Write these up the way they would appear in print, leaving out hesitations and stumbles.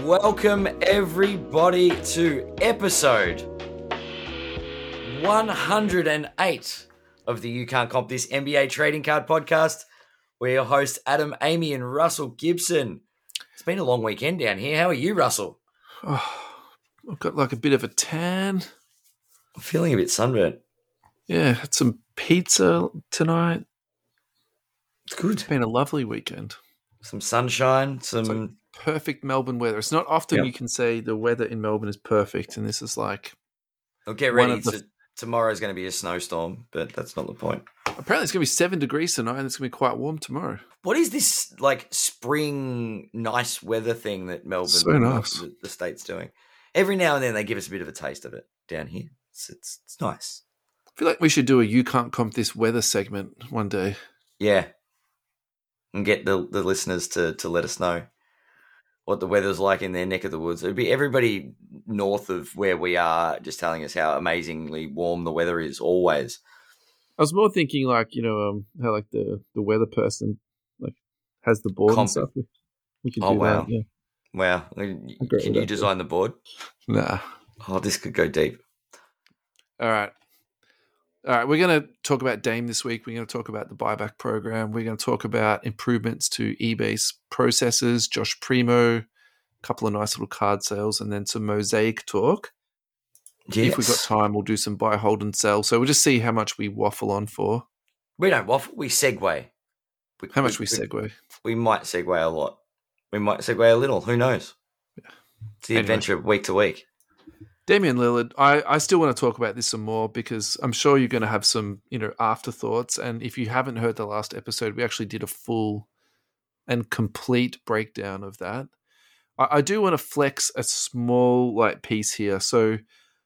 Welcome everybody to episode 108 of the You Can't Comp This NBA Trading Card Podcast. We're your hosts, Adam, Amy, and Russell Gibson. It's been a long weekend down here. How are you, Russell? Oh, I've got like a bit of a tan. I'm feeling a bit sunburnt. Yeah, had some pizza tonight. It's good. It's been a lovely weekend. Some sunshine, some... It's like perfect Melbourne weather. It's not often you can say the weather in Melbourne is perfect, and this is like... Well, get ready. Tomorrow's going to be a snowstorm, but that's not the point. Apparently it's going to be 7 degrees tonight, and it's going to be quite warm tomorrow. What is this like spring nice weather thing that Melbourne, so nice. the state's doing? Every now and then they give us a bit of a taste of it down here. It's nice. I feel like we should do a You Can't Comp This weather segment one day. Yeah. And get the listeners to let us know what the weather's like in their neck of the woods. It would be everybody north of where we are just telling us how amazingly warm the weather is always. I was more thinking like, how like the weather person like has the board and stuff. We can do wow. that. Yeah. Wow. Can you design the board? Nah. Oh, this could go deep. All right. We're going to talk about Dame this week. We're going to talk about the buyback program. We're going to talk about improvements to eBay's processes, Josh Primo, a couple of nice little card sales, and then some Mosaic talk. Yes. If we've got time, we'll do some buy, hold, and sell. So we'll just see how much we waffle on for. We don't waffle. We segue. How much we segue? We might segue a lot. We might segue a little. Who knows? Yeah. It's the adventure of week to week. Damian Lillard, I still want to talk about this some more because I'm sure you're going to have some, afterthoughts. And if you haven't heard the last episode, we actually did a full and complete breakdown of that. I do want to flex a small piece here. So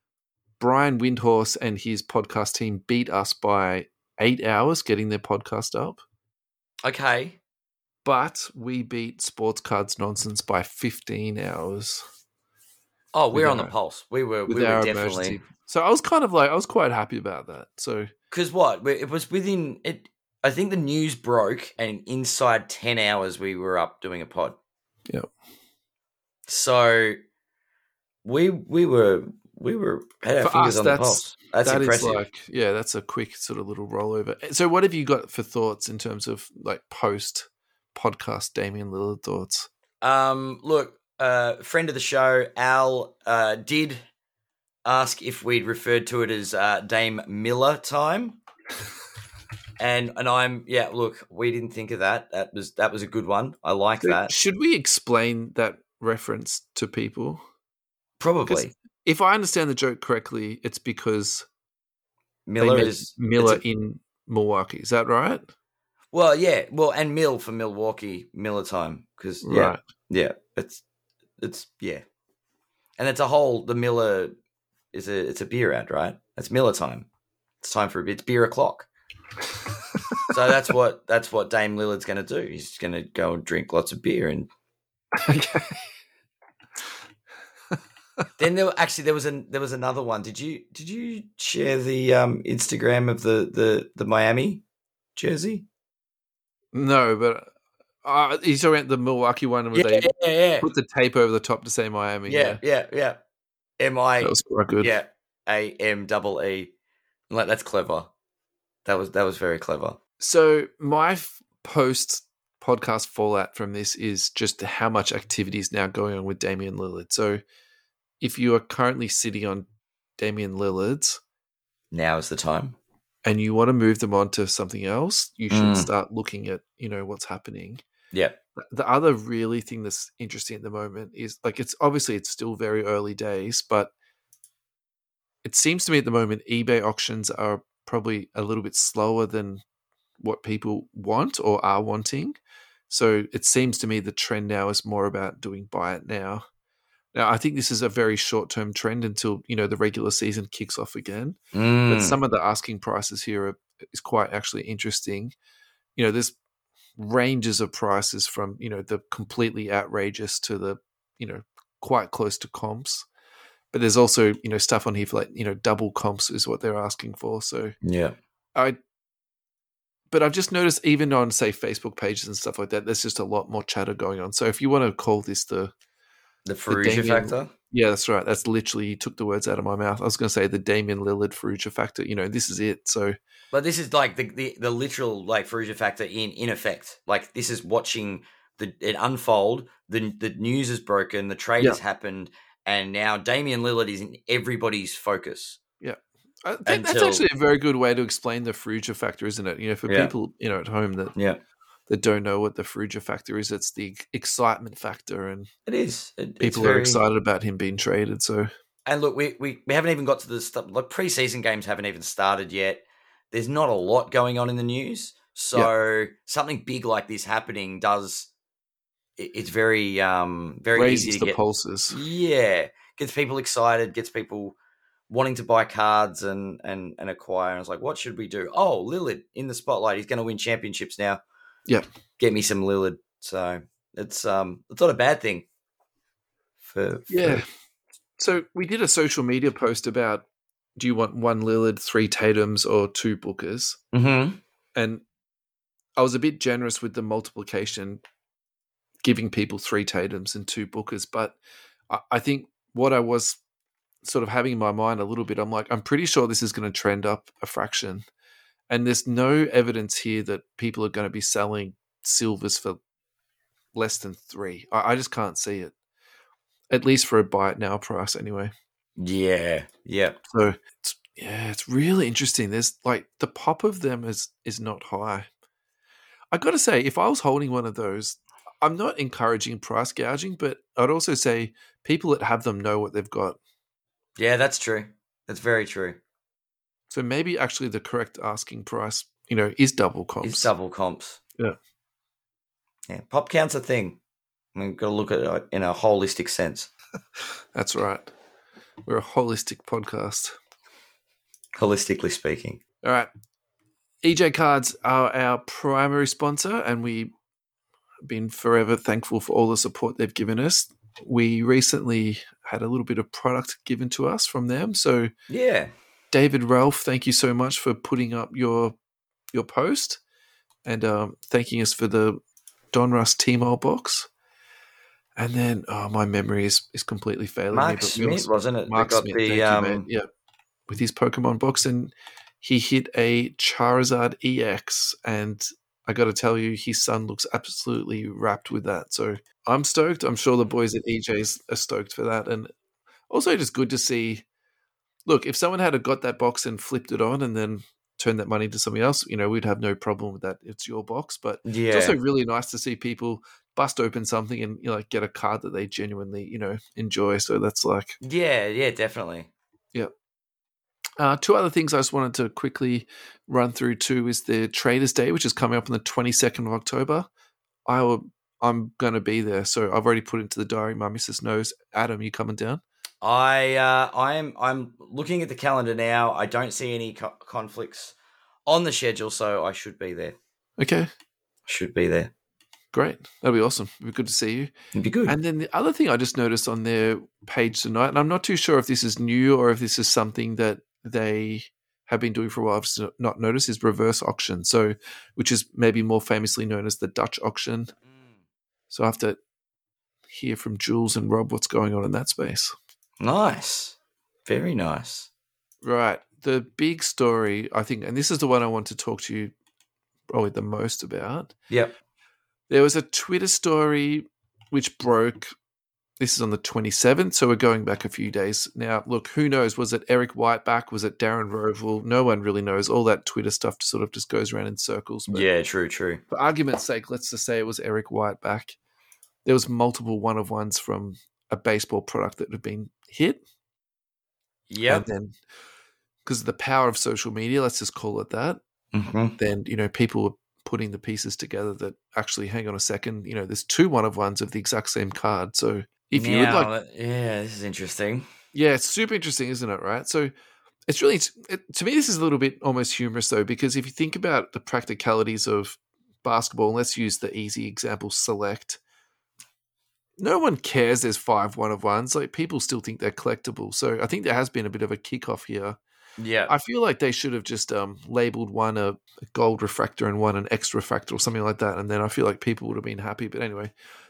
Brian Windhorse and his podcast team beat us by 8 hours getting their podcast up. Okay. But we beat Sports Cards Nonsense by 15 hours. Oh, we're on the pulse. We were definitely. Emergency. So I was I was quite happy about that. So because it was within it. I think the news broke, and inside 10 hours we were up doing a pod. Yep. So we had our fingers on the pulse. That's impressive. That's a quick sort of little rollover. So what have you got for thoughts in terms of post podcast Damian Lillard thoughts? Look. Friend of the show, Al, did ask if we'd referred to it as Dame Miller time, and look, we didn't think of that. That was a good one. I like that. Should we explain that reference to people? Probably. If I understand the joke correctly, it's because Miller is in Milwaukee. Is that right? Well, yeah. Well, and Mill for Milwaukee, Miller time, because right. Yeah, it's yeah, and it's a whole. The Miller it's a beer ad, right? It's Miller time. It's time for it's beer o'clock. So that's what Dame Lillard's going to do. He's going to go and drink lots of beer and. Okay. Then there was another one. Did you share the Instagram of the Miami jersey? No, but. He's talking about the Milwaukee one where they put the tape over the top to say Miami. Yeah. M-I. That was quite good. Yeah, A-M-E-E. That's clever. That was very clever. So my post-podcast fallout from this is just how much activity is now going on with Damian Lillard. So if you are currently sitting on Damian Lillard's... Now is the time. And you want to move them on to something else, you should start looking at, what's happening. Yeah. The other really thing that's interesting at the moment is it's still very early days, but it seems to me at the moment eBay auctions are probably a little bit slower than what people want or are wanting. So it seems to me the trend now is more about doing buy it now. Now, I think this is a very short-term trend until, the regular season kicks off again. But some of the asking prices here is quite actually interesting. There's ranges of prices from, the completely outrageous to the, quite close to comps. But there's also, stuff on here for double comps is what they're asking for. So yeah, but I've just noticed even on, say, Facebook pages and stuff like that, there's just a lot more chatter going on. So if you want to call this the The the Ferrugia Damian. factor. Yeah, that's right. That's literally, you took the words out of my mouth. I was going to say the Damian Lillard Ferrugia factor. This is it. So But this is like the literal like Ferrugia factor in effect. Like this is watching it unfold. The news is broken. The trade yeah, has happened, and now Damian Lillard is in everybody's focus yeah. I think that's until actually a very good way to explain the Ferrugia factor, isn't it? For yeah people at home yeah that don't know what the Ferrugia factor is, it's the excitement factor, and it is. It's people are very. excited about him being traded. So And look, we haven't even got to the stuff. Like preseason games haven't even started yet. There's not a lot going on in the news, so something big like this happening does. It's very very easy raises to the get. pulses. Yeah, gets people excited, gets people wanting to buy cards and acquire. And it's like, what should we do? Oh, Lillard in the spotlight. He's going to win championships now. Yeah, Get me some Lillard. So it's not a bad thing. Yeah. So we did a social media post about, do you want 1 Lillard, 3 Tatums, or 2 Bookers? Mm-hmm. And I was a bit generous with the multiplication, giving people 3 Tatums and 2 Bookers. But I think what I was sort of having in my mind a little bit, I'm like, I'm pretty sure this is going to trend up a fraction. And there's no evidence here that people are going to be selling silvers for less than 3. I just can't see it. At least for a buy it now price anyway. Yeah. So it's really interesting. There's like the pop of them is not high. I got to say, if I was holding one of those, I'm not encouraging price gouging, but I'd also say people that have them know what they've got. Yeah, that's true. That's very true. So maybe actually the correct asking price, is double comps. It's double comps. Yeah. Yeah. Pop count's a thing. I mean, got to look at it in a holistic sense. That's right. We're a holistic podcast. Holistically speaking. All right. EJ Cards are our primary sponsor, and we've been forever thankful for all the support they've given us. We recently had a little bit of product given to us from them. So yeah, David Ralph, thank you so much for putting up your post and thanking us for the Donruss T-Mole box. And then, my memory is completely failing me. Mark Smith, wasn't it? Mark Smith, thank you, mate. Yeah, with his Pokemon box, and he hit a Charizard EX, and I got to tell you, his son looks absolutely wrapped with that. So I'm stoked. I'm sure the boys at EJ's are stoked for that, and also just good to see. Look, if someone had got that box and flipped it on, and then turned that money to something else, we'd have no problem with that. It's your box, but it's also really nice to see people bust open something and get a card that they genuinely enjoy. So that's like yeah, definitely. Yeah. 2 other things I just wanted to quickly run through too is the Traders Day, which is coming up on the 22nd of October. I'm going to be there, so I've already put into the diary. My missus knows. Adam, you coming down? I'm looking at the calendar now. I don't see any conflicts on the schedule, so I should be there. Okay. Should be there. Great. That'll be awesome. It'll be good to see you. It'd be good. And then the other thing I just noticed on their page tonight, and I'm not too sure if this is new or if this is something that they have been doing for a while, I've just not noticed, is reverse auction. So, which is maybe more famously known as the Dutch auction. So I have to hear from Jules and Rob what's going on in that space. Nice. Very nice. Right. The big story, I think, and this is the one I want to talk to you probably the most about. Yep. There was a Twitter story which broke. This is on the 27th, so we're going back a few days. Now, look, who knows? Was it Eric Whiteback? Was it Darren Rovell? No one really knows. All that Twitter stuff sort of just goes around in circles. But yeah, true. For argument's sake, let's just say it was Eric Whiteback. There was multiple one-of-ones from a baseball product that had been hit. Yep. And then, because of the power of social media, let's just call it that, then, people were putting the pieces together that actually, hang on a second, there's 2 one-of-ones of the exact same card. So if you would like... Yeah, this is interesting. Yeah, it's super interesting, isn't it, right? So it's really... to me, this is a little bit almost humorous, though, because if you think about the practicalities of basketball, and let's use the easy example, Select... No one cares there's 5 one-of-ones. Like, people still think they're collectible. So I think there has been a bit of a kickoff here. Yeah. I feel like they should have just labeled one a gold refractor and one an X refractor or something like that. And then I feel like people would have been happy. But anyway, look,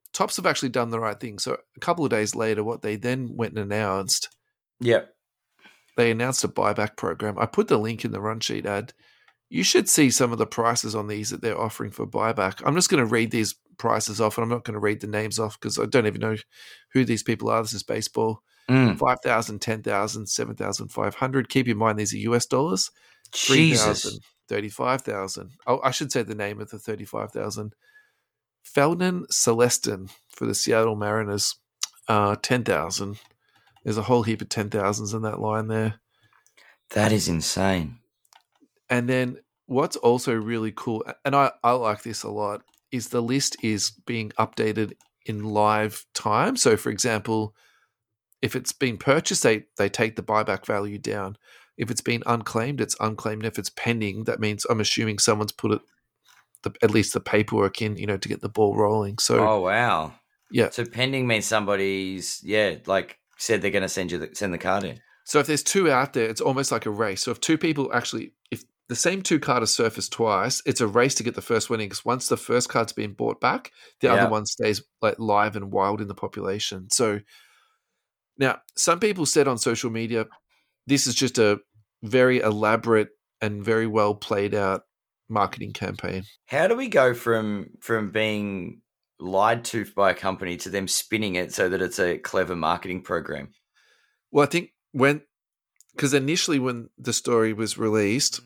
Topps have actually done the right thing. So a couple of days later, what they then went and announced, Yep. they announced a buyback program. I put the link in the run sheet ad. You should see some of the prices on these that they're offering for buyback. I'm just going to read these prices off, and I'm not going to read the names off because I don't even know who these people are. This is baseball. 5,000, 10,000, 7,500. Keep in mind these are US dollars. 3,000, 35,000. Oh, I should say the name of the 35,000. Felden Celestin for the Seattle Mariners, 10,000. There's a whole heap of 10,000s in that line there. That is insane. And then what's also really cool, and I like this a lot, is the list is being updated in live time. So, for example, if it's been purchased, they take the buyback value down. If it's been unclaimed, it's unclaimed. If it's pending, that means I'm assuming someone's put it, at least the paperwork in, to get the ball rolling. So, oh wow, yeah. So pending means somebody's like said they're going to send the card in. So if there's two out there, it's almost like a race. So if two people if the same two cards are surfaced twice, it's a race to get the first winning. Because once the first card's been bought back, the other one stays like live and wild in the population. So now, some people said on social media, this is just a very elaborate and very well played out marketing campaign. How do we go from being lied to by a company to them spinning it so that it's a clever marketing program? Well, I think because initially when the story was released,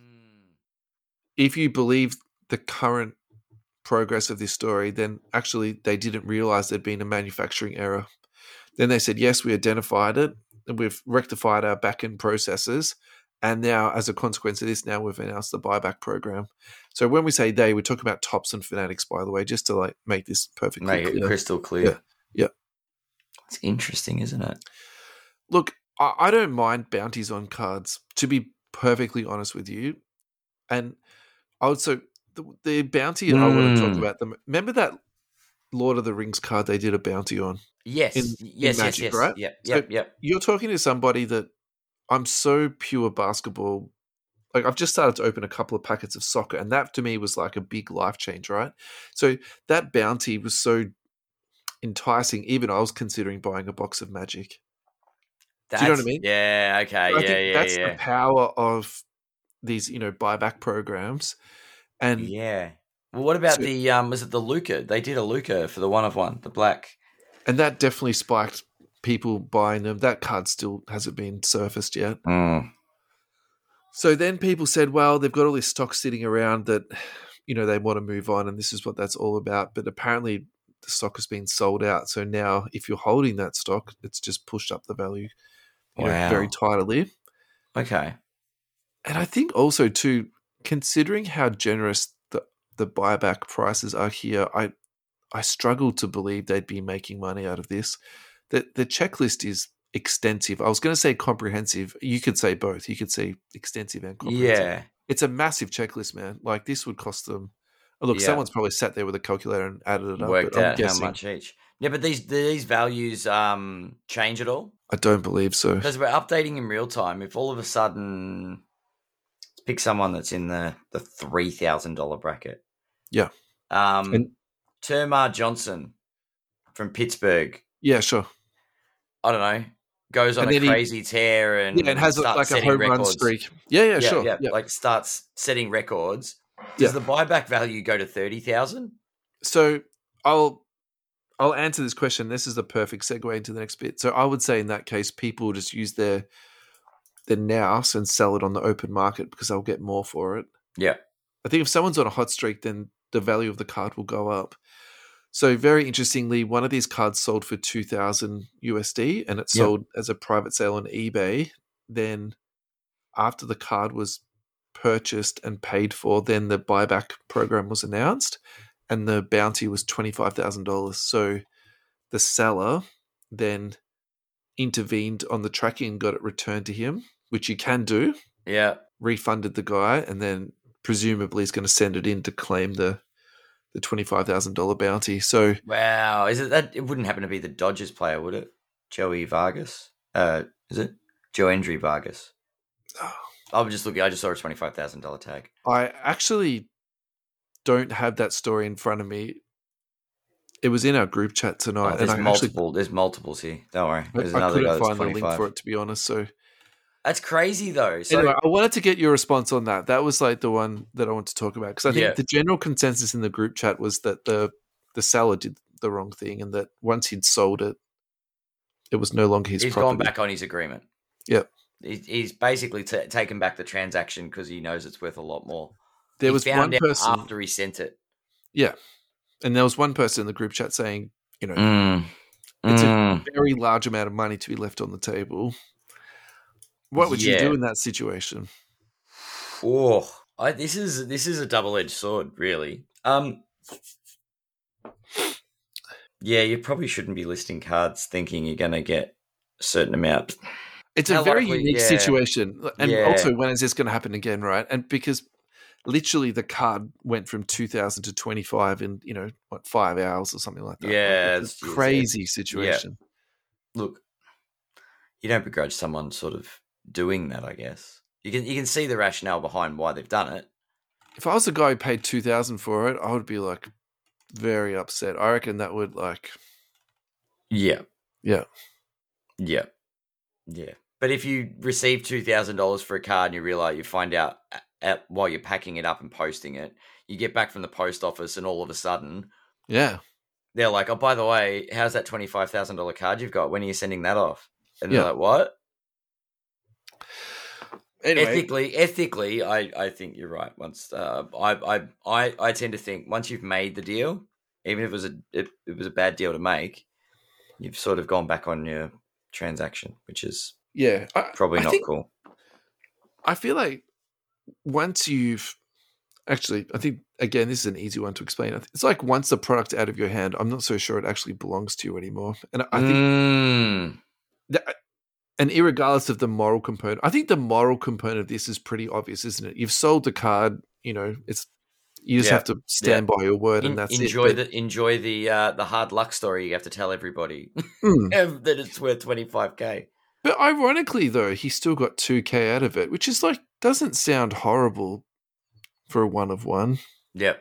if you believe the current progress of this story, then actually they didn't realize there'd been a manufacturing error. Then they said, yes, we identified it and we've rectified our back-end processes. And now, as a consequence of this, now we've announced the buyback program. So when we say they, we're talking about Topps and Fanatics, by the way, just to make this perfectly clear. Make it crystal clear. Yeah. It's interesting, isn't it? Look, I don't mind bounties on cards, to be perfectly honest with you. And also, the bounty I want to talk about, remember that Lord of the Rings card they did a bounty on? Yes. In Magic, yes. right? Yep. You're talking to somebody that I'm so pure basketball. Like, I've just started to open a couple of packets of soccer, and that to me was like a big life change, right? So that bounty was so enticing. Even I was considering buying a box of Magic. Do you know what I mean? Yeah, okay. So I think that's the power of these, buyback programs. And yeah. Well, what about was it the Luca? They did a Luca for the 1-of-1, the black. And that definitely spiked people buying them. That card still hasn't been surfaced yet. So then people said, well, they've got all this stock sitting around that, they want to move on, and this is what that's all about. But apparently the stock has been sold out. So now if you're holding that stock, it's just pushed up the value very tidily. Okay. And I think also too, considering how generous the buyback prices are here, I struggle to believe they'd be making money out of this. The checklist is extensive. I was going to say comprehensive. You could say both. You could say extensive and comprehensive. Yeah. It's a massive checklist, man. Like, this would cost them... Look, someone's probably sat there with a calculator and added it up. Worked out how much each. Yeah, but these values change at all? I don't believe so. Because we're updating in real time. If all of a sudden... Pick someone that's in the $3,000 bracket. Yeah. Termar Johnson from Pittsburgh. Yeah, sure. I don't know. Goes on a crazy tear and has like a home run streak. Yeah, sure. Yeah, like starts setting records. Does the buyback value go to 30,000? So I'll answer this question. This is the perfect segue into the next bit. So I would say in that case, people just use their nous and sell it on the open market because they'll get more for it. Yeah. I think if someone's on a hot streak, then the value of the card will go up. So very interestingly, one of these cards sold for $2,000 USD and it sold as a private sale on eBay. Then after the card was purchased and paid for, then the buyback program was announced and the bounty was $25,000. So the seller then intervened on the tracking and got it returned to him, which you can do. Yeah. Refunded the guy and then presumably is going to send it in to claim the $25,000 bounty. So wow, is it that? It wouldn't happen to be the Dodgers player, would it? Joey Vargas? Is it Joendry Vargas? I was just looking. I just saw a $25,000 tag. I actually don't have that story in front of me. It was in our group chat tonight. There's and there's multiples here. Don't worry. There's I another guy couldn't that's find the 25. link for it, to be honest. So That's crazy though. So anyway, I wanted to get your response on that. That was like the one that I want to talk about, because I think the general consensus in the group chat was that the seller did the wrong thing, and that once he'd sold it, it was no longer his he's property. gone back on his agreement. Yep. He's basically taken back the transaction because he knows it's worth a lot more. There was found one person after he sent it. Yeah. And there was one person in the group chat saying, it's a very large amount of money to be left on the table. What would you do in that situation? Oh, this is a double-edged sword, really. Yeah, you probably shouldn't be listing cards thinking you're going to get a certain amount. It's a very unique situation. And also, when is this going to happen again, right? And because literally the card went from 2,000 to 25 in, 5 hours or something like that. Yeah. It's a crazy situation. Yeah. Look, you don't begrudge someone sort of doing that, I guess. You can see the rationale behind why they've done it. If I was the guy who paid 2,000 for it, I would be like very upset. I reckon that would like... Yeah. Yeah. Yeah. Yeah. But if you receive $2,000 for a card and you find out while you're packing it up and posting it, you get back from the post office and all of a sudden... Yeah. They're like, oh, by the way, how's that $25,000 card you've got? When are you sending that off? And they're like, what? Anyway. Ethically, I think you're right. Once I tend to think once you've made the deal, even if it was a bad deal to make, you've sort of gone back on your transaction, which is probably not cool. I feel like once you've actually, I think again this is an easy one to explain. It's like once the product's out of your hand, I'm not so sure it actually belongs to you anymore. And I think that, and irregardless of the moral component, I think the moral component of this is pretty obvious, isn't it? You've sold the card, you just have to stand by your word, and that's enjoy the hard luck story you have to tell everybody that it's worth $25,000. But ironically, though, he still got $2,000 out of it, which is like doesn't sound horrible for a 1-of-1. Yep,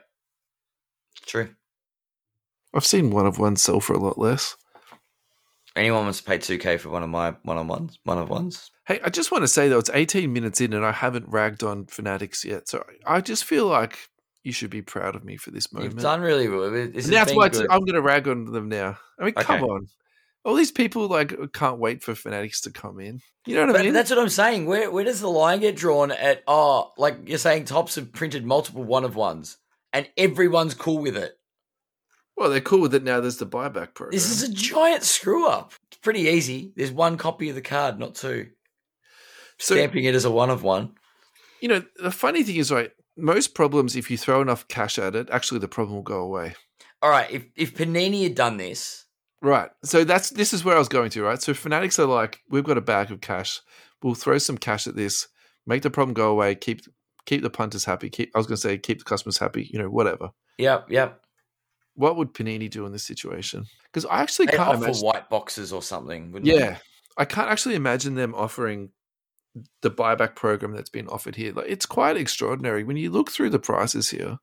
true. I've seen 1-of-1 sell for a lot less. Anyone wants to pay $2,000 for one of my one-of-ones? Hey, I just want to say, though, it's 18 minutes in and I haven't ragged on Fanatics yet. So I just feel like you should be proud of me for this moment. You've done really well. That's why I'm going to rag on them now. I mean, come on. All these people can't wait for Fanatics to come in. You know what I mean? That's what I'm saying. Where does the line get drawn at, like you're saying Topps have printed multiple 1-of-1s and everyone's cool with it? Well, they're cool with it now. There's the buyback program. This is a giant screw up. It's pretty easy. There's one copy of the card, not two. Stamping it as a 1-of-1. The funny thing is, right, most problems, if you throw enough cash at it, actually the problem will go away. All right, if Panini had done this. Right. So this is where I was going to, right? So Fanatics are like, we've got a bag of cash. We'll throw some cash at this, make the problem go away, keep the punters happy. Keep the customers happy, whatever. Yep. What would Panini do in this situation? Because I actually can't imagine white boxes or something. Wouldn't they? I can't actually imagine them offering the buyback program that's been offered here. Like, it's quite extraordinary when you look through the prices here.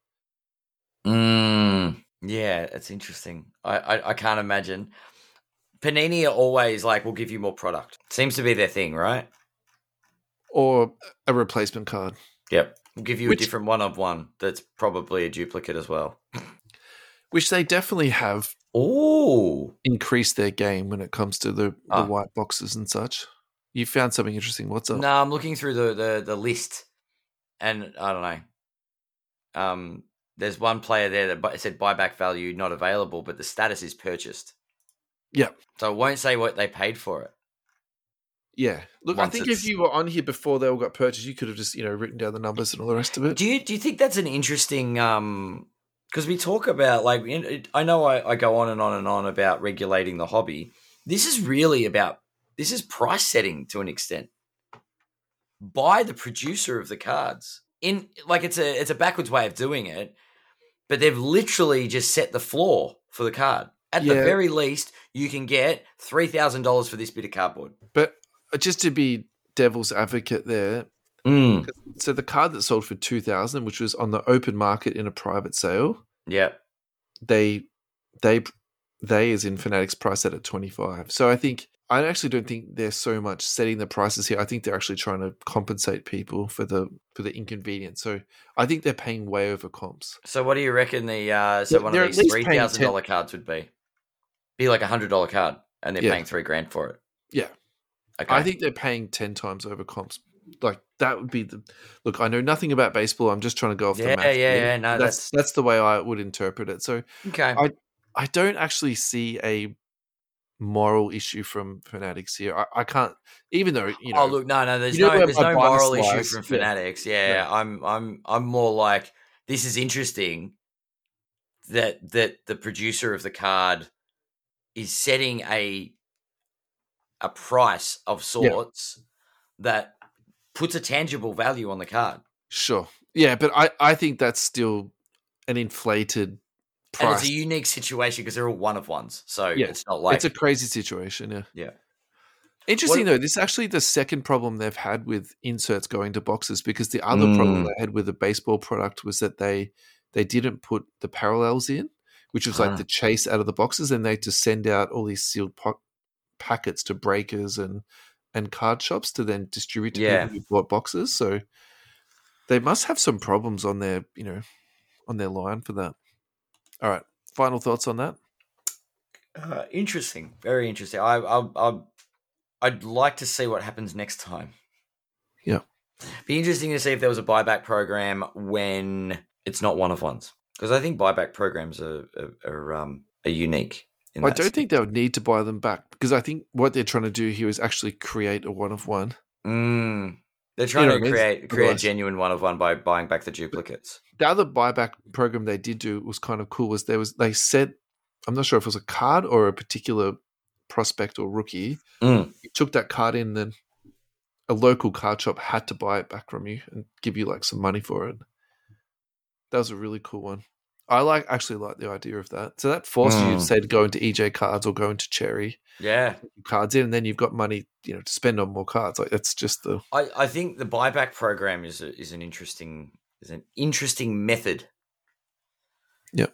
Yeah, it's interesting. I can't imagine. Panini are always like, we'll give you more product. Seems to be their thing, right? Or a replacement card. Yep. We'll give you a different 1-of-1 that's probably a duplicate as well. Which they definitely have increased their game when it comes to the white boxes and such. You found something interesting. What's up? No, I'm looking through the list, and I don't know. There's one player there that said buyback value not available, but the status is purchased. Yeah. So it won't say what they paid for it. Yeah. Look, I think if you were on here before they all got purchased, you could have just written down the numbers and all the rest of it. Do you think that's an interesting? Because we talk about, like, I know I go on and on and on about regulating the hobby. This is price setting to an extent by the producer of the cards. It's a backwards way of doing it, but they've literally just set the floor for the card. At the very least, you can get $3,000 for this bit of cardboard. But just to be devil's advocate there, so the card that sold for $2,000, which was on the open market in a private sale, yeah, they they, as in Fanatics, price that at 25. So I actually don't think they're so much setting the prices here. I think they're actually trying to compensate people for the inconvenience. So I think they're paying way over comps. So what do you reckon one They're of at these least paying $3,000 cards would be? Be like $100 card, and they're Yeah. paying $3,000 for it. Yeah. Okay. I think they're paying 10 times over comps. Like that would be the look. I know nothing about baseball. I'm just trying to go off the math. Yeah. No, that's the way I would interpret it. So okay. I don't actually see a moral issue from Fanatics here. I can't, even though Oh look, no. There's no moral issue from Fanatics. Yeah. I'm more like, this is interesting that the producer of the card is setting a price of sorts that puts a tangible value on the card. Sure. Yeah, but I think that's still an inflated price. And it's a unique situation because they're all one of ones. So it's not like... It's a crazy situation, yeah. Yeah. Interesting, though, this is actually the second problem they've had with inserts going to boxes, because the other problem they had with the baseball product was that they didn't put the parallels in, which was like the chase out of the boxes, and they had to send out all these sealed packets to breakers and card shops to then distribute to people who bought boxes. So they must have some problems on their, on their line for that. All right. Final thoughts on that? Interesting. Very interesting. I'd like to see what happens next time. Yeah. Be interesting to see if there was a buyback program when it's not one of ones. Because I think buyback programs are unique. I don't think they would need to buy them back, because I think what they're trying to do here is actually create a one of one. They're trying to create a genuine one of one by buying back the duplicates. The other buyback program they did do was kind of cool. They said, I'm not sure if it was a card or a particular prospect or rookie. You took that card in, then a local card shop had to buy it back from you and give you like some money for it. That was a really cool one. I actually like the idea of that. So that forced you to say to go into EJ Cards or go into Cherry. Yeah. Cards in, and then you've got money, to spend on more cards. Like that's just the. I think the buyback program is an interesting method. Yeah.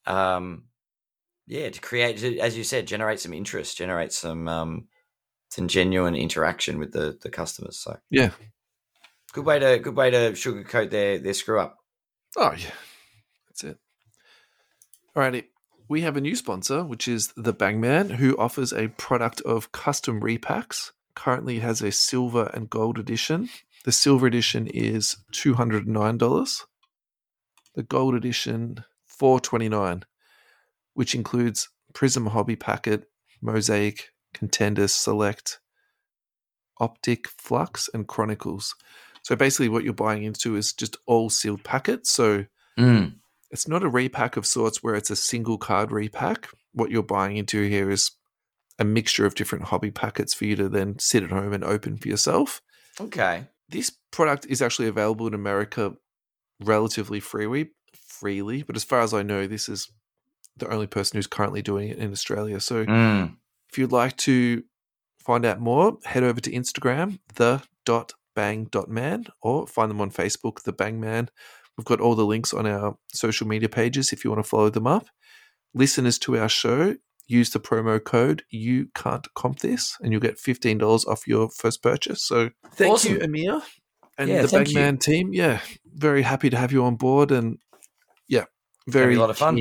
To create, as you said, generate some interest, generate some genuine interaction with the customers. So yeah, good way to sugarcoat their screw up. Oh yeah, that's it. Alrighty, we have a new sponsor, which is the Bangman, who offers a product of custom repacks. Currently has a silver and gold edition. The silver edition is $209. The gold edition, $429, which includes Prism Hobby Packet, Mosaic, Contenders Select, Optic, Flux, and Chronicles. So basically what you're buying into is just all sealed packets. So it's not a repack of sorts where it's a single card repack. What you're buying into here is a mixture of different hobby packets for you to then sit at home and open for yourself. Okay. This product is actually available in America relatively freely, but as far as I know, this is the only person who's currently doing it in Australia. So if you'd like to find out more, head over to Instagram, the.bang.man, or find them on Facebook, The Bangman. We've got all the links on our social media pages if you want to follow them up. Listeners to our show, use the promo code YouCan'tCompThis and you'll get $15 off your first purchase. So thank you, Amir, and the Bangman team. Yeah, very happy to have you on board, and very a lot of fun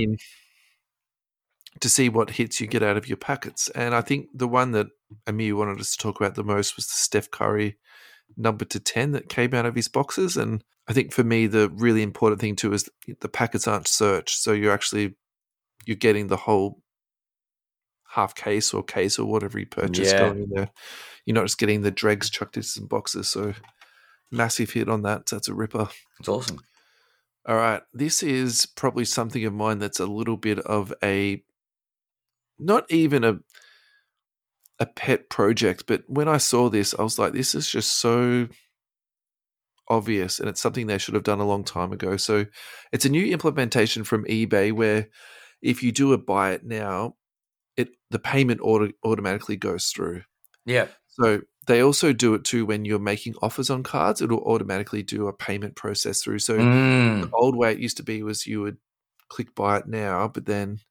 to see what hits you get out of your packets. And I think the one that Amir wanted us to talk about the most was the Steph Curry number to 10 that came out of his boxes. And I think for me, the really important thing too is the packets aren't searched. So you're getting the whole half case or whatever you purchase going in there. You're not just getting the dregs chucked into some boxes. So massive hit on that. So that's a ripper. It's awesome. All right. This is probably something of mine that's a little bit of not even a pet project, but when I saw this, I was like, this is just so obvious, and it's something they should have done a long time ago. So it's a new implementation from eBay where if you do a buy it now, the payment automatically goes through. Yeah. So they also do it too when you're making offers on cards. It'll automatically do a payment process through. So the old way it used to be was you would click buy it now, but then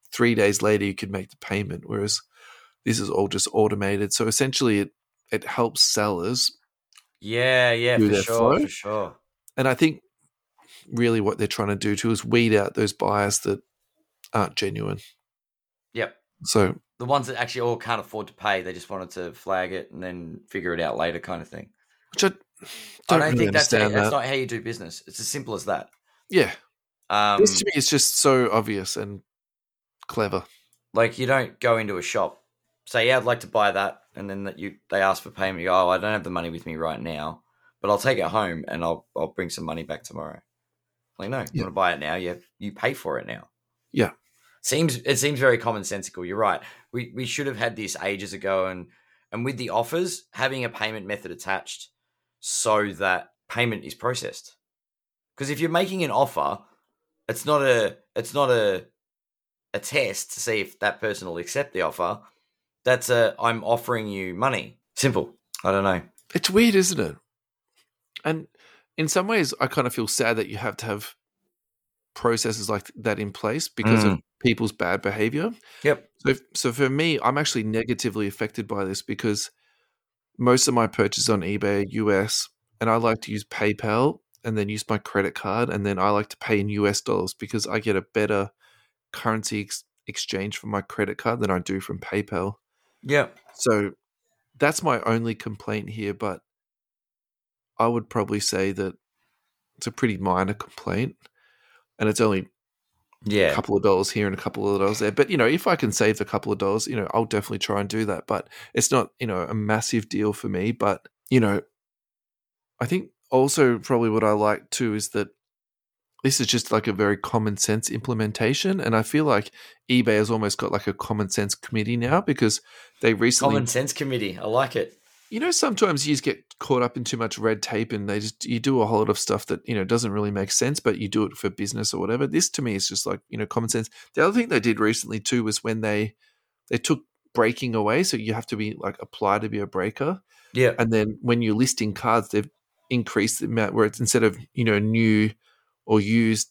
3 days later you could make the payment, whereas this is all just automated. So essentially it helps sellers Yeah, do for their sure, flow. for sure. And I think really what they're trying to do too is weed out those buyers that aren't genuine. Yep. So the ones that actually all can't afford to pay, they just wanted to flag it and then figure it out later, kind of thing. Which I don't really think that's understand. That's not how you do business. It's as simple as that. Yeah. This to me is just so obvious and clever. Like, you don't go into a shop, say, yeah, I'd like to buy that, and then they ask for payment. You go, oh, I don't have the money with me right now, but I'll take it home and I'll bring some money back tomorrow. Like, no, you want to buy it now? You pay for it now. Yeah. It seems very commonsensical. You're right. We should have had this ages ago, and with the offers, having a payment method attached so that payment is processed. Because if you're making an offer, it's not a test to see if that person will accept the offer. That's I'm offering you money. Simple. I don't know. It's weird, isn't it? And in some ways, I kind of feel sad that you have to have processes like that in place because of people's bad behavior. Yep. So for me, I'm actually negatively affected by this because most of my purchases on eBay are US, and I like to use PayPal and then use my credit card, and then I like to pay in US dollars because I get a better currency exchange from my credit card than I do from PayPal. Yeah. So that's my only complaint here, but I would probably say that it's a pretty minor complaint, and it's only a couple of dollars here and a couple of dollars there. But, if I can save a couple of dollars, I'll definitely try and do that. But it's not, a massive deal for me. But, I think also probably what I like too is that this is just like a very common sense implementation. And I feel like eBay has almost got like a common sense committee now because they recently... Common sense committee. I like it. Sometimes you just get caught up in too much red tape and you do a whole lot of stuff that, doesn't really make sense, but you do it for business or whatever. This to me is just like, common sense. The other thing they did recently too was when they took breaking away. So you have to be like apply to be a breaker. Yeah. And then when you're listing cards, they've increased the amount where it's instead of, new or used,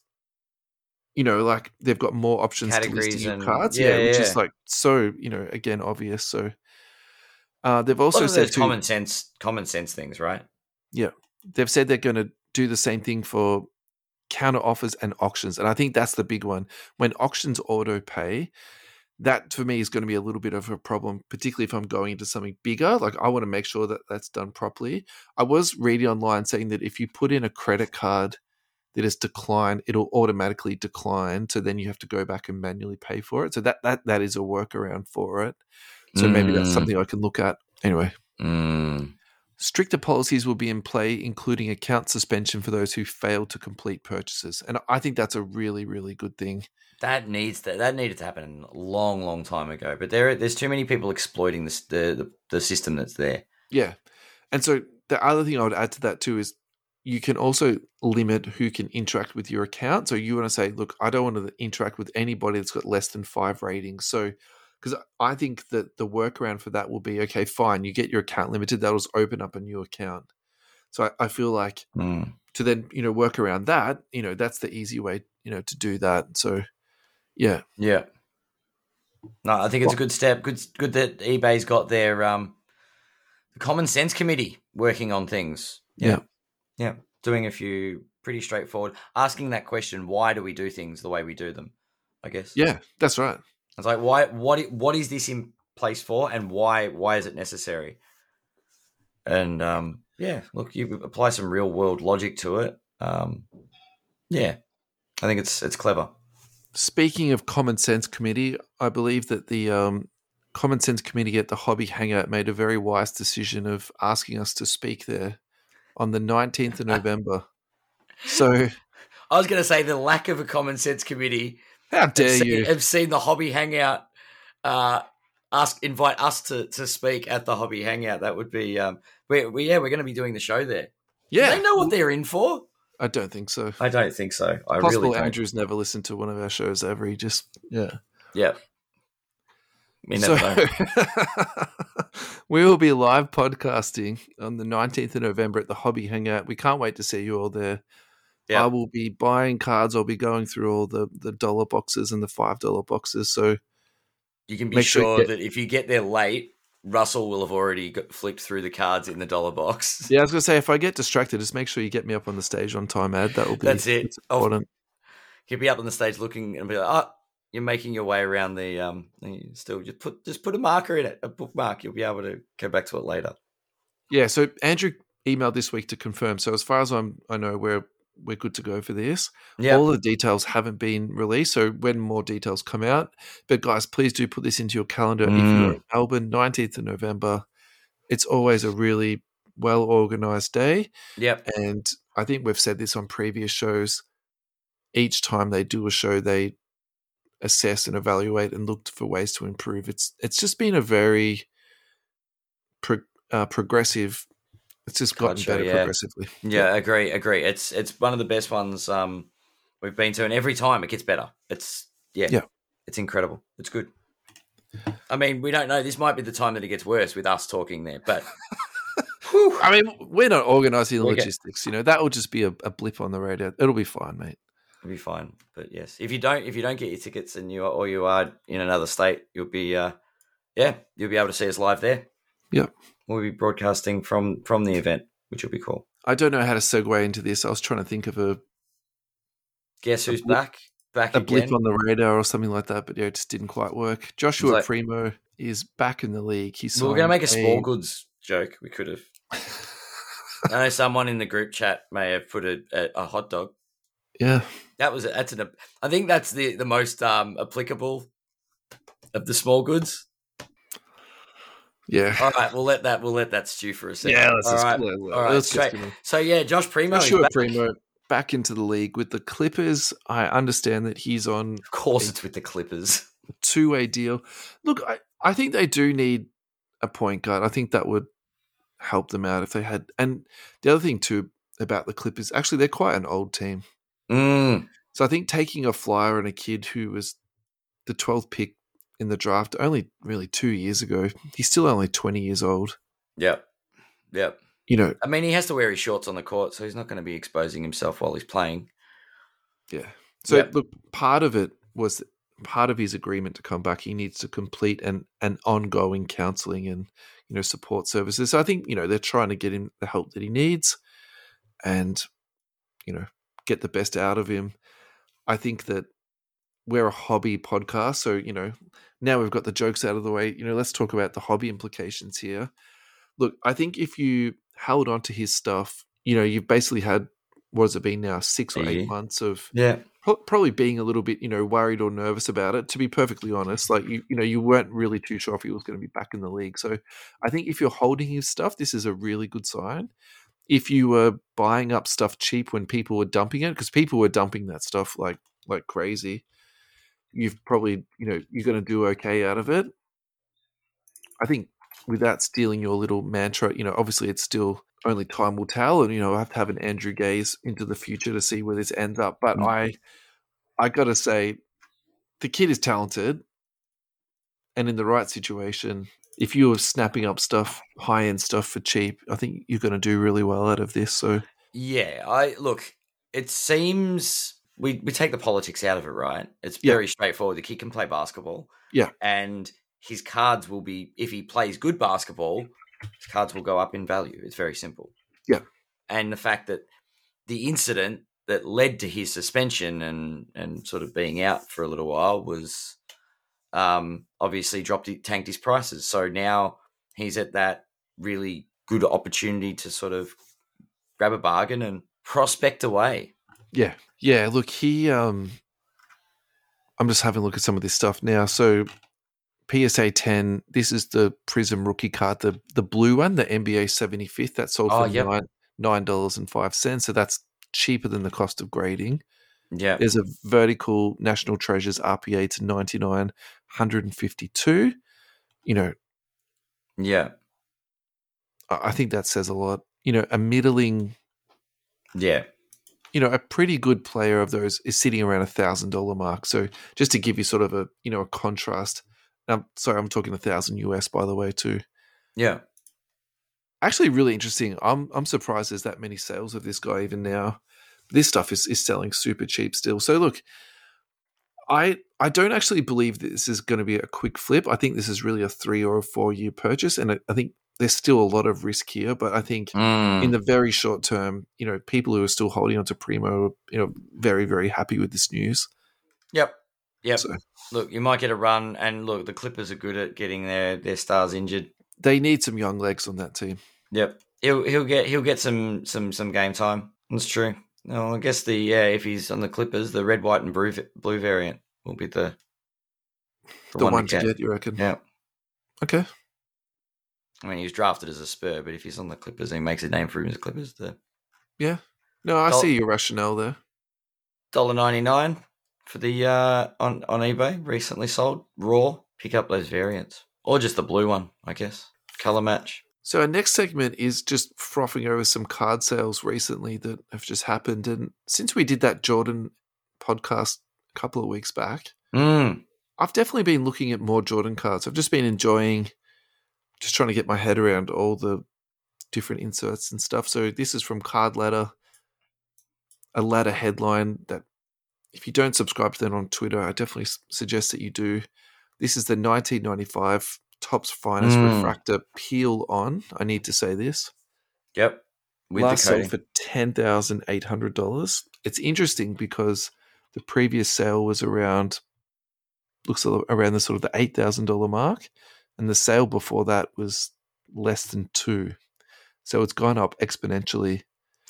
like they've got more options categories to listing cards. Which is like so, again, obvious. So they've also said common sense things, right? Yeah. They've said they're going to do the same thing for counter offers and auctions. And I think that's the big one. When auctions auto pay, that for me is going to be a little bit of a problem, particularly if I'm going into something bigger. Like I want to make sure that that's done properly. I was reading online saying that if you put in a credit card that is declined, it'll automatically decline. So then you have to go back and manually pay for it. So that is a workaround for it. So maybe that's something I can look at. Anyway, stricter policies will be in play, including account suspension for those who fail to complete purchases. And I think that's a really, really good thing. That needed to happen a long, long time ago. But there's too many people exploiting the system that's there. Yeah. And so the other thing I would add to that too is you can also limit who can interact with your account. So you want to say, look, I don't want to interact with anybody that's got less than 5 ratings. So because I think that the workaround for that will be, okay, fine, you get your account limited, that'll just open up a new account. So I feel like to then, work around that, that's the easy way, to do that. So, yeah. Yeah. No, I think it's a good step. Good that eBay's got their the Common Sense Committee working on things. Yeah. Yeah. Doing a few pretty straightforward, asking that question, why do we do things the way we do them, I guess. Yeah, that's right. It's like, what is this in place for, and why is it necessary? And look, you apply some real world logic to it. I think it's clever. Speaking of Common Sense Committee, I believe that the Common Sense Committee at the Hobby Hangout made a very wise decision of asking us to speak there on the 19th of November. So I was going to say the lack of a Common Sense Committee. How dare you? Have seen the Hobby Hangout invite us to speak at the Hobby Hangout. That would be we're going to be doing the show there. Yeah. Do they know what they're in for? I don't think so. I don't think so. Possible Andrew's never listened to one of our shows ever. He just Yeah. We will be live podcasting on the 19th of November at the Hobby Hangout. We can't wait to see you all there. Yeah. I will be buying cards. I'll be going through all the dollar boxes and the $5 boxes. So You can be make sure you sure get- that if you get there late, Russell will have already flicked through the cards in the dollar box. Yeah, I was going to say, if I get distracted, just make sure you get me up on the stage on time, Ad. That will be That's it. important. He'll be up on the stage looking and be like, "Oh, you're making your way around the still just put a marker in it, a bookmark. You'll be able to go back to it later." Yeah, so Andrew emailed this week to confirm. So as far as I know, we're good to go for this. Yeah. All the details haven't been released, so when more details come out. But guys, please do put this into your calendar. If you're in Melbourne, 19th of November, it's always a really well-organized day. Yep. And I think we've said this on previous shows. Each time they do a show, they assess and evaluate and look for ways to improve. It's just been a very progressive. It's just gotten better progressively. Yeah, agree. It's one of the best ones we've been to, and every time it gets better. It's it's incredible. It's good. I mean, we don't know. This might be the time that it gets worse with us talking there, but I mean, we're not organising the logistics. You know, that will just be a blip on the radar. It'll be fine, mate. It'll be fine. But yes, if you don't get your tickets and you are in another state, you'll be you'll be able to see us live there. Yep. We'll be broadcasting from the event, which will be cool. I don't know how to segue into this. I was trying to think of a guess who's back a blip on the radar or something like that, but it just didn't quite work. Joshua Primo is back in the league. We were going to make a small goods joke. We could have. I know someone in the group chat may have put a hot dog. Yeah, I think that's the most applicable of the small goods. Yeah. All right, we'll let that stew for a second. Yeah, all right. Straight. So yeah, Joshua Primo back into the league with the Clippers. I understand that he's on. Of course, it's with the Clippers. A two-way deal. Look, I think they do need a point guard. I think that would help them out if they had. And the other thing too about the Clippers, actually, they're quite an old team. So I think taking a flyer and a kid who was the 12th pick in the draft only really 2 years ago, he's still only 20 years old. Yep. You know, I mean, he has to wear his shorts on the court, so he's not going to be exposing himself while he's playing. Yeah. So look, part of his agreement to come back, he needs to complete an ongoing counselling and support services. So I think they're trying to get him the help that he needs, and get the best out of him. I think that we're a hobby podcast, so now we've got the jokes out of the way. Let's talk about the hobby implications here. Look, I think if you held on to his stuff, you've basically had, what has it been now, 6 or 8 months of probably being a little bit worried or nervous about it. To be perfectly honest, like you weren't really too sure if he was going to be back in the league. So I think if you're holding his stuff, this is a really good sign. If you were buying up stuff cheap when people were dumping it, because people were dumping that stuff like crazy, you've probably, you're going to do okay out of it. I think without stealing your little mantra, obviously it's still only time will tell, and, I have to have an Andrew gaze into the future to see where this ends up. But I got to say, the kid is talented, and in the right situation, if you were snapping up stuff, high-end stuff for cheap, I think you're going to do really well out of this. So yeah, it seems we take the politics out of it, right? It's very straightforward. The kid can play basketball. Yeah. And his cards will be, if he plays good basketball, his cards will go up in value. It's very simple. Yeah. And the fact that the incident that led to his suspension and sort of being out for a little while was obviously tanked his prices. So now he's at that really good opportunity to sort of grab a bargain and prospect away. Yeah. Yeah. Look, I'm just having a look at some of this stuff now. So PSA 10, this is the Prism rookie card, the blue one, the NBA 75th. That sold for $9.05. So that's cheaper than the cost of grading. Yeah. There's a vertical National Treasures RPA to 99, 152. Yeah. I think that says a lot. A middling. Yeah. A pretty good player of those is sitting around $1,000 mark. So just to give you sort of a contrast. Sorry, I'm talking $1,000 US, by the way, too. Yeah. Actually, really interesting. I'm surprised there's that many sales of this guy even now. this stuff is selling super cheap still. So look, I don't actually believe that this is going to be a quick flip. I think this is really a 3 or a 4 year purchase, and I think there's still a lot of risk here. But I think in the very short term, people who are still holding on to Primo, very, very happy with this news. Yep. So, look, you might get a run, and look, the Clippers are good at getting their stars injured. They need some young legs on that team. Yep, he'll get some game time. That's true. No, I guess if he's on the Clippers, the red, white, and blue variant will be the one to get. You reckon? Yeah. Okay. I mean, he was drafted as a Spur, but if he's on the Clippers, he makes a name for him as the Clippers. Yeah. No, I see your rationale there. $1.99 for the on eBay, recently sold raw. Pick up those variants, or just the blue one, I guess. Color match. So our next segment is just frothing over some card sales recently that have just happened, and since we did that Jordan podcast a couple of weeks back, I've definitely been looking at more Jordan cards. I've just been enjoying, just trying to get my head around all the different inserts and stuff. So this is from Card Ladder, a ladder headline that if you don't subscribe to them on Twitter, I definitely suggest that you do. This is the 1995 Topps Finest Refractor Peel On. I need to say this. Yep. With last sold for $10,800. It's interesting because the previous sale was around the sort of the $8,000 mark, and the sale before that was less than $2,000. So it's gone up exponentially.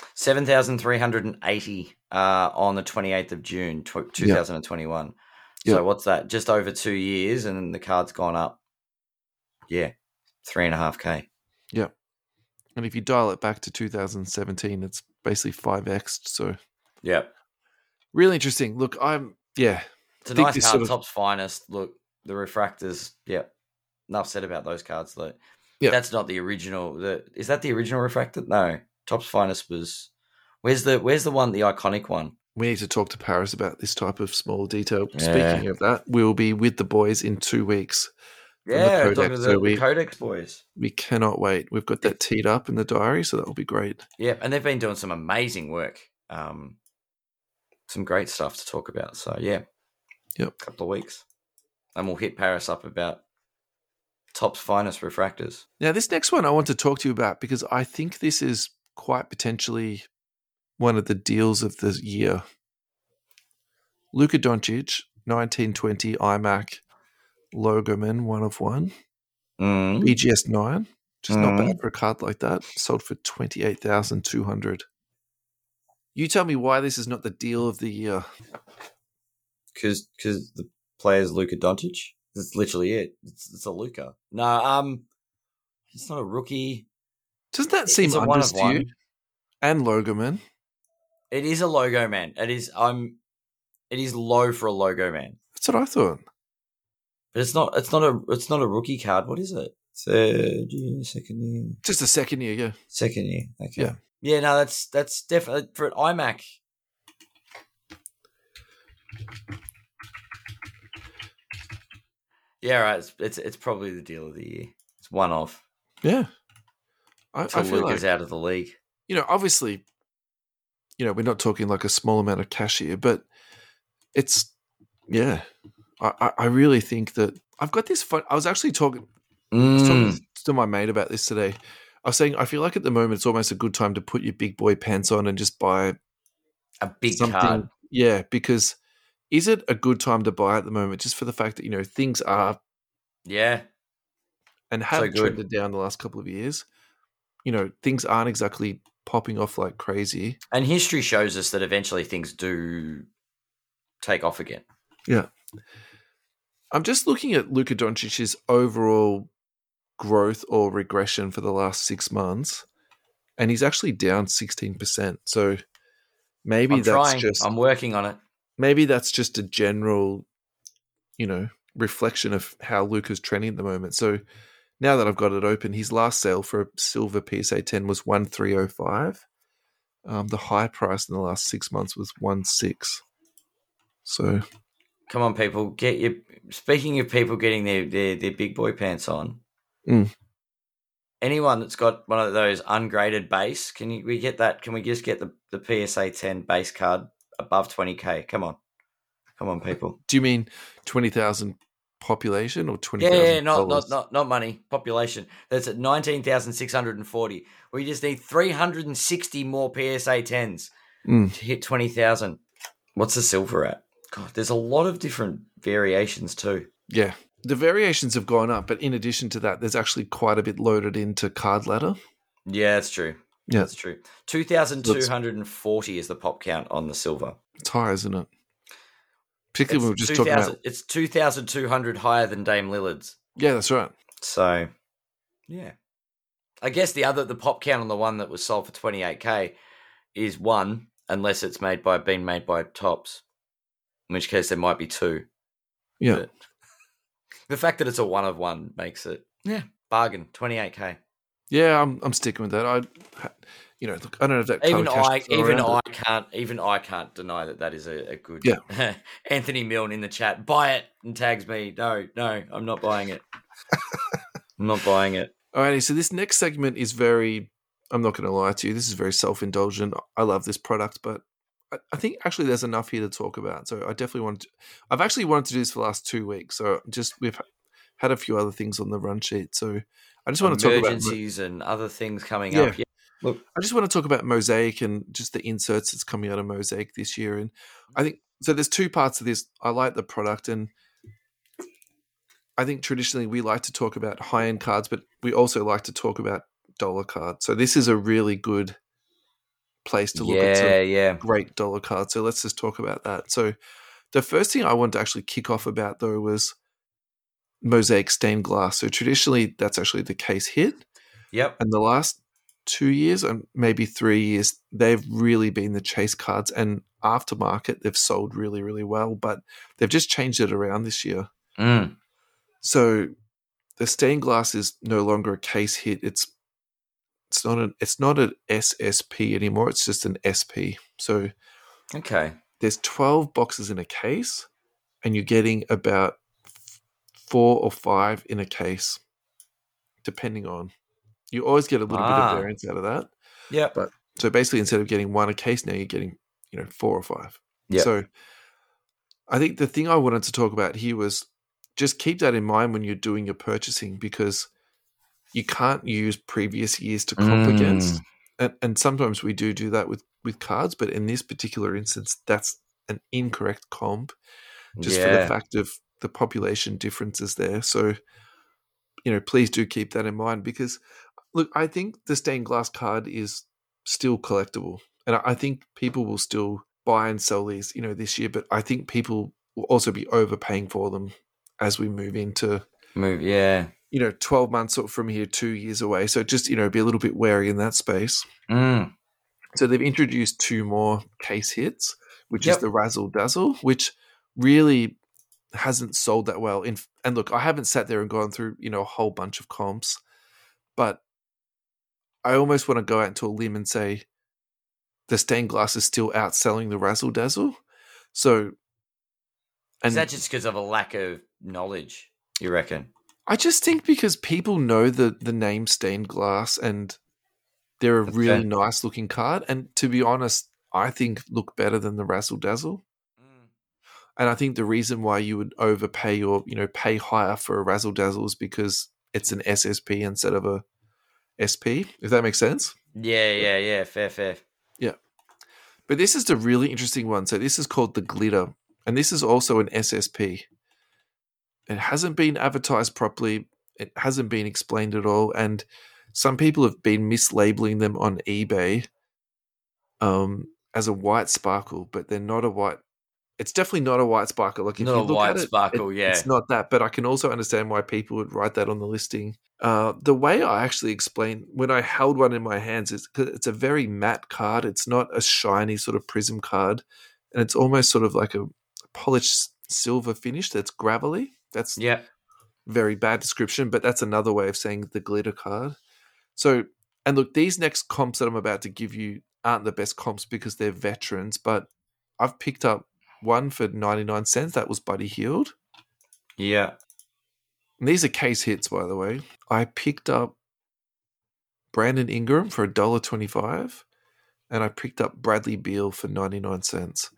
7,380 on the 28th of June, 2021. Yep. So what's that? Just over 2 years, and the card's gone up. Yeah, $3.5K. Yeah. And if you dial it back to 2017, it's basically 5x'd. So, yeah, really interesting. Look, it's a nice card, Topps Finest. Look, the refractors. Yeah, enough said about those cards though. Yeah, that's not the original. Is that the original refractor? No, Topps Finest was. Where's the one? The iconic one. We need to talk to Paris about this type of small detail. Yeah. Speaking of that, we'll be with the boys in 2 weeks. Yeah, the Codex boys. We cannot wait. We've got that teed up in the diary, so that will be great. Yeah, and they've been doing some amazing work. Some great stuff to talk about. So, yeah. Yep. A couple of weeks. And we'll hit Paris up about Topps Finest refractors. Now, this next one I want to talk to you about because I think this is quite potentially one of the deals of the year. Luka Doncic, 1920 iMac Logoman 1 of 1. BGS 9. Just not bad for a card like that. Sold for $28,200. You tell me why this is not the deal of the year. Because the player's Luka Doncic. That's literally it. It's a Luka. No, it's not a rookie. Doesn't that seem unders to you? And Logo Man. It is a Logo Man. It is low for a Logo Man. That's what I thought. But it's not a rookie card. What is it? Third year, second year. Just a second year, yeah. Second year. Okay. Yeah. Yeah, no, that's definitely for an iMac. Yeah, right. It's probably the deal of the year. It's one off. Yeah. I feel Luka's out of the league. Obviously, we're not talking like a small amount of cash here, but it's, yeah. I really think that I've got this fun. I was actually talking to my mate about this today. I was saying I feel like at the moment it's almost a good time to put your big boy pants on and just buy a big something. Card. Yeah, because is it a good time to buy at the moment just for the fact that, things are and have trended down the last couple of years. Things aren't exactly popping off like crazy. And history shows us that eventually things do take off again. Yeah. I'm just looking at Luka Doncic's overall growth or regression for the last 6 months, and he's actually down 16%. So maybe I'm working on it. Maybe that's just a general, reflection of how Luka's trending at the moment. So now that I've got it open, his last sale for a silver PSA 10 was 1,305. The high price in the last 6 months was 1,600. So, come on, people, Speaking of people getting their big boy pants on, anyone that's got one of those ungraded base, we get that? Can we just get the PSA 10 base card above 20k? Come on, people. Do you mean 20,000 population or 20,000? Yeah, not money. Population. That's at 19,640. We just need 360 more PSA 10s to hit 20,000. What's the silver at? God, there's a lot of different variations too. Yeah. The variations have gone up, but in addition to that, there's actually quite a bit loaded into card ladder. Yeah, that's true. Yeah. That's true. 2,240 is the pop count on the silver. It's high, isn't it? Particularly when we're just talking about... It's 2,200 higher than Dame Lillard's. Yeah, that's right. So, yeah. I guess the pop count on the one that was sold for 28k is 1, unless it's been made by Topps, in which case there might be 2. Yeah. But the fact that it's a 1 of 1 makes it bargain. 28k. Yeah, I'm sticking with that. Look, I don't know if that even I can't deny that is a good. Yeah. Anthony Milne in the chat, buy it, and tags me. No, I'm not buying it. I'm not buying it. Alrighty, so this next segment is very. I'm not going to lie to you. This is very self-indulgent. I love this product, but I think actually there's enough here to talk about. So I definitely I've actually wanted to do this for the last 2 weeks. So we've had a few other things on the run sheet. So I just want to talk about emergencies and other things coming up. Yeah. Look, I just want to talk about Mosaic and just the inserts that's coming out of Mosaic this year. And I think so. There's 2 parts of this. I like the product, and I think traditionally we like to talk about high-end cards, but we also like to talk about dollar cards. So this is a really good place to look at some great dollar cards. So let's just talk about that. So the first thing I wanted to actually kick off about though was Mosaic stained glass. So traditionally that's actually the case hit. Yep. And the last 2 years and maybe 3 years, they've really been the chase cards, and aftermarket they've sold really, really well, but they've just changed it around this year. So the stained glass is no longer a case hit. It's not an SSP anymore. It's just an SP. So there's 12 boxes in a case, and you're getting about 4 or 5 in a case, depending on. You always get a little bit of variance out of that. Yeah. But so basically, instead of getting 1 a case, now you're getting 4 or 5. Yeah. So I think the thing I wanted to talk about here was just keep that in mind when you're doing your purchasing, because you can't use previous years to comp against. And sometimes we do that with cards, but in this particular instance, that's an incorrect comp just for the fact of the population differences there. So, please do keep that in mind, because look, I think the stained glass card is still collectible, and I think people will still buy and sell these, this year, but I think people will also be overpaying for them as we move into 12 months from here, 2 years away. So just, be a little bit wary in that space. So they've introduced 2 more case hits, which is the Razzle Dazzle, which really hasn't sold that well. And look, I haven't sat there and gone through, a whole bunch of comps, but I almost want to go out into a limb and say the stained glass is still outselling the Razzle Dazzle. So, is that just because of a lack of knowledge, you reckon? I just think because people know the name stained glass, and they're a really nice looking card. And to be honest, I think look better than the Razzle Dazzle. And I think the reason why you would overpay or, pay higher for a Razzle Dazzle is because it's an SSP instead of a SP, if that makes sense. Yeah. Fair. Yeah. But this is the really interesting one. So this is called the Glitter, and this is also an SSP. It hasn't been advertised properly. It hasn't been explained at all. And some people have been mislabeling them on eBay as a white sparkle, but they're not a white. It's definitely not a white sparkle. Like if not you a look white at it, sparkle, it's not that. But I can also understand why people would write that on the listing. The way I actually explain when I held one in my hands is because it's a very matte card. It's not a shiny sort of prism card, and it's almost sort of like a polished silver finish that's gravelly. That's very bad description, but that's another way of saying the glitter card. So, and look, these next comps that I'm about to give you aren't the best comps because they're veterans, but I've picked up one for 99 cents. That was Buddy Hield. Yeah. And these are case hits, by the way. I picked up Brandon Ingram for $1.25, and I picked up Bradley Beal for 99 cents.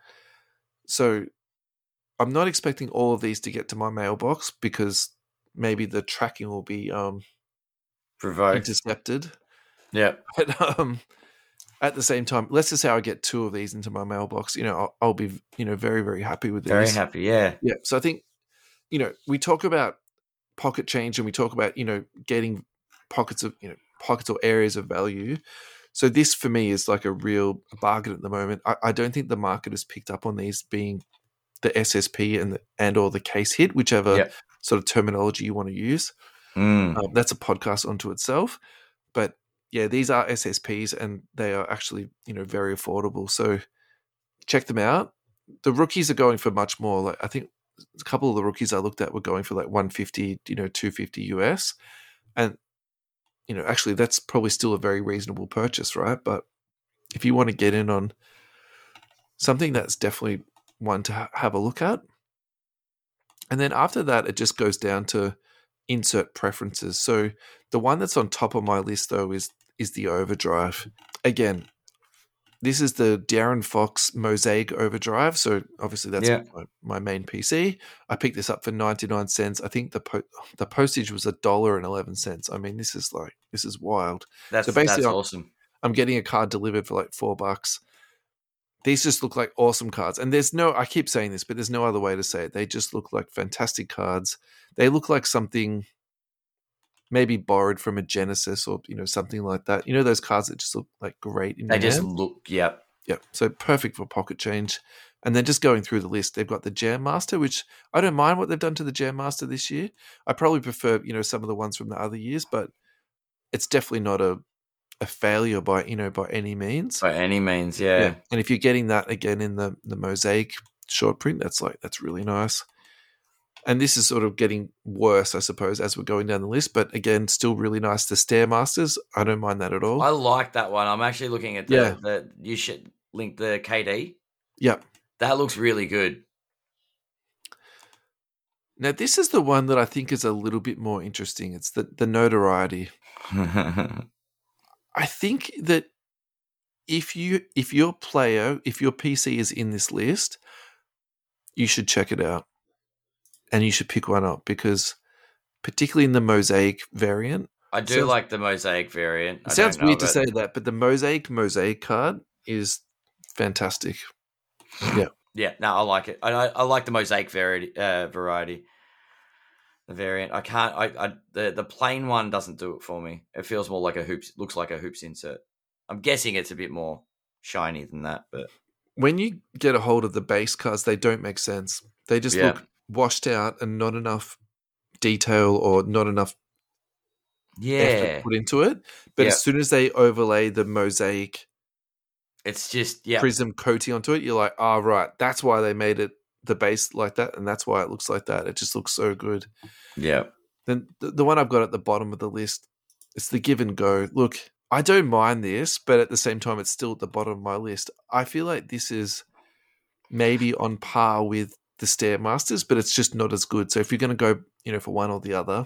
So I'm not expecting all of these to get to my mailbox because maybe the tracking will be Provoked. intercepted. Yeah. But at the same time, let's just say I get 2 of these into my mailbox. I'll be very, very happy with these. Very happy. Yeah. Yeah. So I think we talk about pocket change and we talk about getting pockets or areas of value. So this for me is like a real bargain at the moment. I don't think the market has picked up on these being the SSP and or the case hit, whichever sort of terminology you want to use. That's a podcast unto itself. But yeah, these are SSPs and they are actually very affordable. So check them out. The rookies are going for much more. Like I think a couple of the rookies I looked at were going for like 150, 250 US, and actually that's probably still a very reasonable purchase, right? But if you want to get in on something, that's definitely one to have a look at. And then after that, it just goes down to insert preferences. So the one that's on top of my list though is the Overdrive. Again, this is the De'Aaron Fox Mosaic Overdrive. So obviously that's my main PC. I picked this up for 99 cents. I think the postage was $1.11. I mean, this is wild. That's awesome. I'm getting a card delivered for like $4. These just look like awesome cards. And I keep saying this, but there's no other way to say it. They just look like fantastic cards. They look like something maybe borrowed from a Genesis or, something like that. Those cards that just look like great in your hand? Look, yeah. So perfect for pocket change. And then just going through the list, they've got the Jam Master, which I don't mind what they've done to the Jam Master this year. I probably prefer, some of the ones from the other years, but it's definitely not a failure by any means. By any means, yeah. And if you're getting that again in the Mosaic short print, that's really nice. And this is sort of getting worse, I suppose, as we're going down the list. But again, still really nice. The Stairmasters, I don't mind that at all. I like that one. I'm actually looking at you should link the KD. Yep. That looks really good. Now, this is the one that I think is a little bit more interesting. It's the Notoriety. I think that if your PC is in this list, you should check it out. And you should pick one up because particularly in the Mosaic variant. I do like the Mosaic variant. It sounds weird to say that, but the Mosaic card is fantastic. Yeah. Yeah, no, I like it. I like the Mosaic variety. The variant. I can't the plain one doesn't do it for me. It feels more like looks like a hoops insert. I'm guessing it's a bit more shiny than that, but when you get a hold of the base cards, they don't make sense. They just look washed out and not enough detail or not enough effort put into it. But as soon as they overlay the Mosaic, it's just prism coating onto it, you're like, oh, right, that's why they made it the base like that, and that's why it looks like that. It just looks so good. Yeah. Then the one I've got at the bottom of the list, it's the Give and Go. Look, I don't mind this, but at the same time, it's still at the bottom of my list. I feel like this is maybe on par with the Stairmasters, but it's just not as good. So if you're going to go, for one or the other,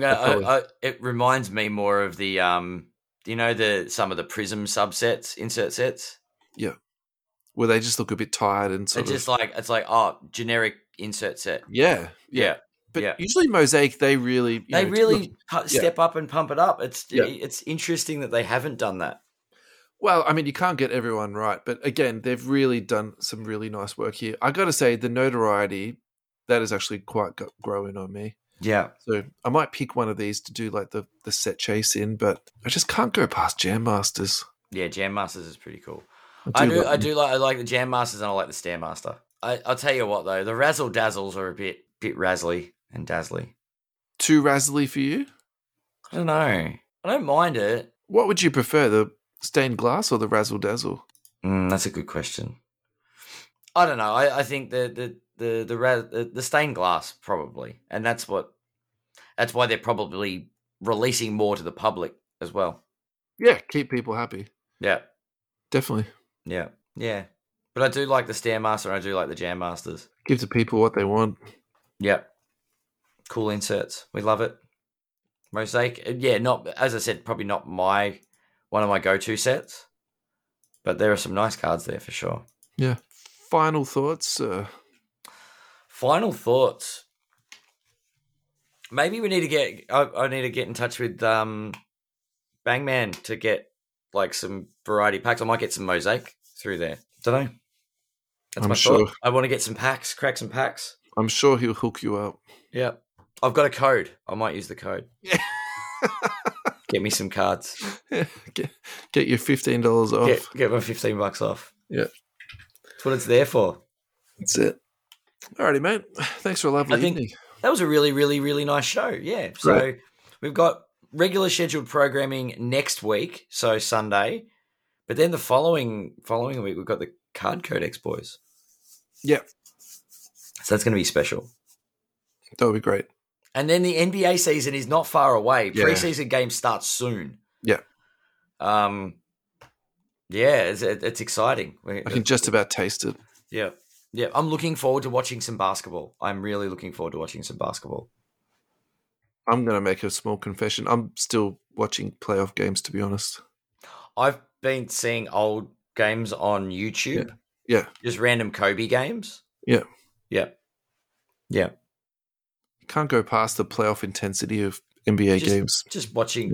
it reminds me more of the some of the Prism subsets, insert sets. Yeah, where they just look a bit tired and sort it's like generic insert set. Yeah. But usually Mosaic, they really step up and pump it up. It's interesting that they haven't done that. Well, I mean, you can't get everyone right, but again, they've really done some really nice work here. I got to say, the Notoriety, that is actually quite growing on me. Yeah. So I might pick one of these to do like the set chase in, but I just can't go past Jam Masters. Yeah, Jam Masters is pretty cool. I like the Jam Masters and I like the Stairmaster. I'll tell you what though, the Razzle Dazzles are a bit razzly and dazzly. Too razzly for you? I don't know. I don't mind it. What would you prefer, the stained glass or the Razzle Dazzle? That's a good question. I don't know. I think the stained glass probably, and that's why they're probably releasing more to the public as well. Yeah, keep people happy. Yeah, definitely. Yeah. But I do like the Stairmaster and I do like the Jam Masters. Give the people what they want. Yeah, cool inserts. We love it. Mosaic, not as I said, probably not my one of my go-to sets. But there are some nice cards there for sure. Yeah. Final thoughts? Final thoughts. Maybe we need to get. I need to get in touch with Bangman to get like some variety packs. I might get some Mosaic through there. Don't know. That's I'm my sure. thought. I want to get some packs, crack some packs. I'm sure he'll hook you up. Yeah, I've got a code. I might use the code. Yeah. Get me some cards. Get your $15 off. Get my $15 off. Yeah, that's what it's there for. That's it. Alrighty, mate. Thanks for a lovely evening. That was a really, really, really nice show. Yeah. So Great. We've got regular scheduled programming next week, so Sunday. But then the following week, we've got the Card Codex boys. Yeah. So that's going to be special. That would be great. And then the NBA season is not far away. Yeah. Preseason games start soon. Yeah. Yeah, it's exciting. I can just about taste it. Yeah. Yeah, I'm looking forward to watching some basketball. I'm really looking forward to watching some basketball. I'm going to make a small confession. I'm still watching playoff games, to be honest. I've been seeing old games on YouTube. Yeah. Just random Kobe games. Yeah. Yeah. Yeah. Can't go past the playoff intensity of NBA games. Just watching.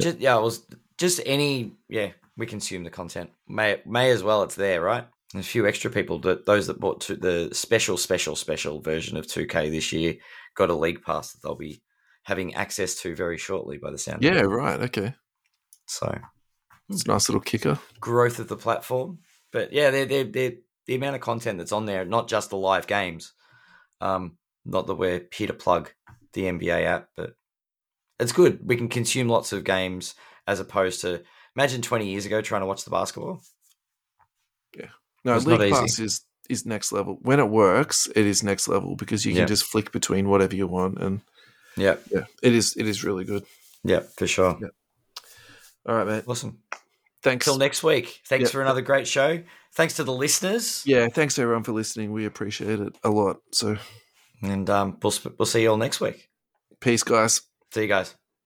We consume the content. May as well. It's there, right? There's a few extra people those that bought to the special version of 2K this year got a league pass that they'll be having access to very shortly by the sound of it. Yeah, right. Okay. So it's a nice little kicker. Growth of the platform. But yeah, they're the amount of content that's on there, not just the live games. Not that we're here to plug the NBA app, but it's good. We can consume lots of games as opposed to imagine 20 years ago trying to watch the basketball. Yeah. No, League Pass is next level. When it works, it is next level because you can just flick between whatever you want, and yeah, it is really good. Yeah, for sure. Yeah. All right, mate. Awesome. Thanks. Till next week. Thanks for another great show. Thanks to the listeners. Yeah, thanks everyone for listening. We appreciate it a lot. So, and we'll see you all next week. Peace, guys. See you guys.